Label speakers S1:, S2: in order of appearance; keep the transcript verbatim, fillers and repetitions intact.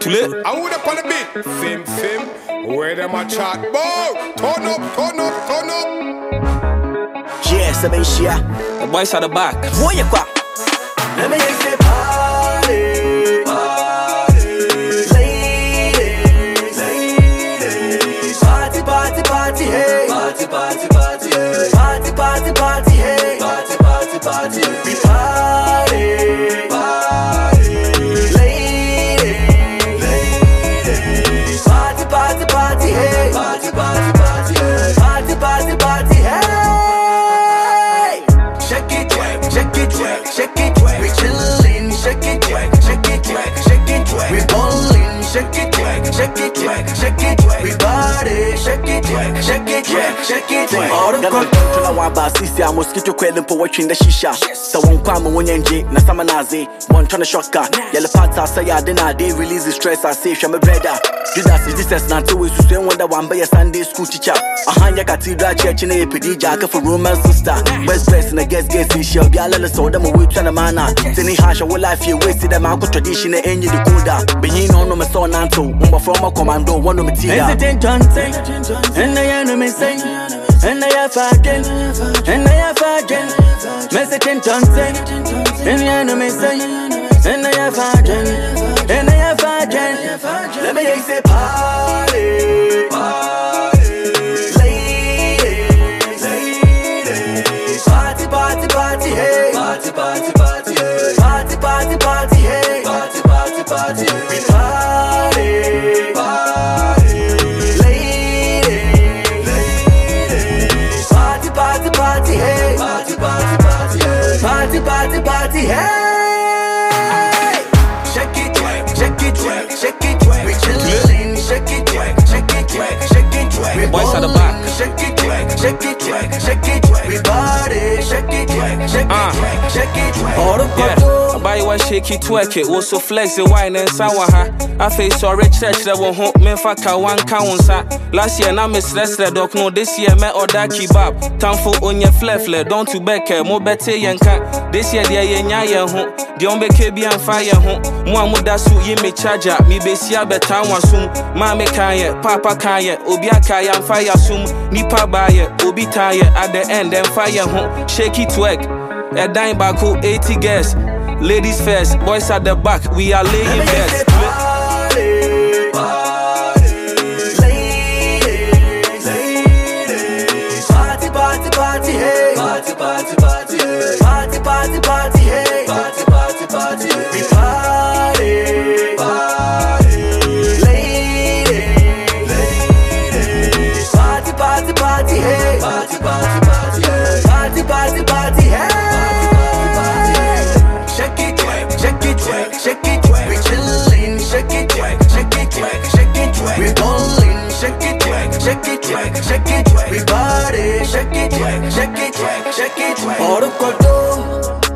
S1: lit.
S2: I would up on the beat. Fim, fim. Where them a chat? Bow. Turn up, turn up, turn up.
S3: Yeah, seven share.
S1: The boys at the back.
S3: What you got? Let me say party, party. Ladies, ladies. Party, party, party, hey. Party, party, party, hey. Party, party, party, hey. Party, party, party. We party, party. Ladies, ladies. Party, party, party, hey. Party, party, party, hey. Party, party, party, hey. Shake it, shake it, shake it. We chillin', shake it, shake it, shake it. We ballin', shake it, shake it, shake it. We party, shake it, shake it, shake it. All the control I want about sisi a mosquito quelling for watching the shisha. So one kwame one yenje na samanaze. One tryna shocka. Yellow parts I say I dinner they release the stress I say shame brother. Judas is this as not always to say wonder one by a Sunday school teacher. A hanya cathedral church in a pd jack for Roman sister. West dress and I guess guess in shell be a little so them we tryna mana. Sending hash will life you wasted them out tradition and you the coda. Be you know no my son Anto, umba from a commando, one of my tea. And the enemy say, and I have again, and I have again. Messaging Johnson, and the enemy say, and I have again, and I have again. Let me say party, party. Ladies, ladies. Party, party, party, hey. Party, party, party, hey. Party, party, party, hey. Party, party, party. We party, party. Ladies, ladies. Party, party, party, hey. Party, party, party, hey. Party, party, party, hey. Shake it, shake it, shake it. We chillin', shake it, shake it, shake it. We
S1: Boys at the back.
S3: Shake it, shake it, shake it. We body, shake it, shake it, shake it. All the
S1: Yeah, I buy you a shake it, twerk it. Also flex the wine and sour ha. I face sorry church that won't home me for one count. Last year, now miss less the dog. No, this year, me order kebab. Time for on your flefle, don't to back more better yanka. This year, the yenya home. The on be K B and fire home. Muamuda su ye me charger. Me besia better one soon. Mame kaya, papa kaya, obia kaya and fire soon. Nipa baye, obi tire at the end and fire home. Shake it twerk. A dime back eighty guests. Ladies first, boys at the back. We are laying best.
S3: party, party. Ladies, ladies. Party, party, party, hey. Party, party, party, hey. Party, party, party, hey. Party, party, party. We party, party. Ladies, ladies. Party, party, party, hey. Party, party, party, hey. Party, party, party, hey. Shake it, shake it, shake it. We chillin', shake it, shake it, shake it. We ballin', shake it, shake it, shake it. We party, shake it, shake it, shake it. All the control.